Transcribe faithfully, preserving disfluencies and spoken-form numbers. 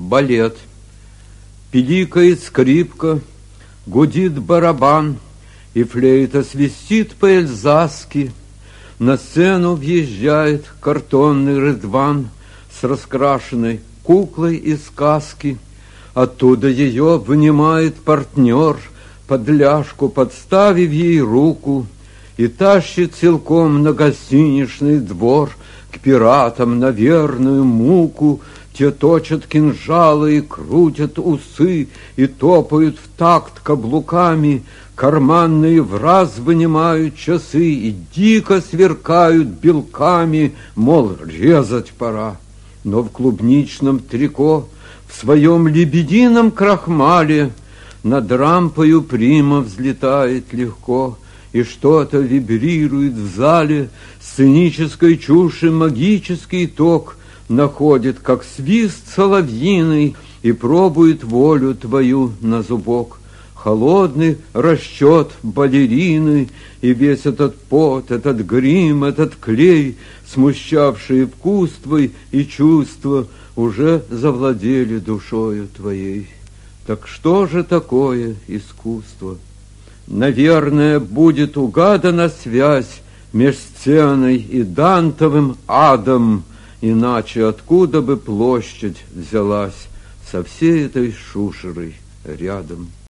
балет. Пиликает скрипка, гудит барабан, и флейта свистит по-эльзасски. На сцену въезжает картонный Рыдван с раскрашенной куклой из сказки. Оттуда ее вынимает партнер, под ляжку подставив ей руку, и тащит силком на гостиничный двор к пиратам на верную муку. Те точат кинжалы и крутят усы, и топают в такт каблуками. Карманные враз вынимают часы и дико сверкают белками, мол, резать пора. Но в клубничном трико, в своем лебедином крахмале, над рампою прима взлетает легко, и что-то вибрирует в зале. Сценической чуши магический ток находит, как свист соловьиный, и пробует волю твою на зубок. Холодный расчет балерины, и весь этот пот, этот грим, этот клей, смущавшие вкус твой и чувства, уже завладели душою твоей. Так что же такое искусство? Наверное, будет угадана связь меж сценой и Дантовым адом, иначе откуда бы площадь взялась со всей этой шушерой рядом?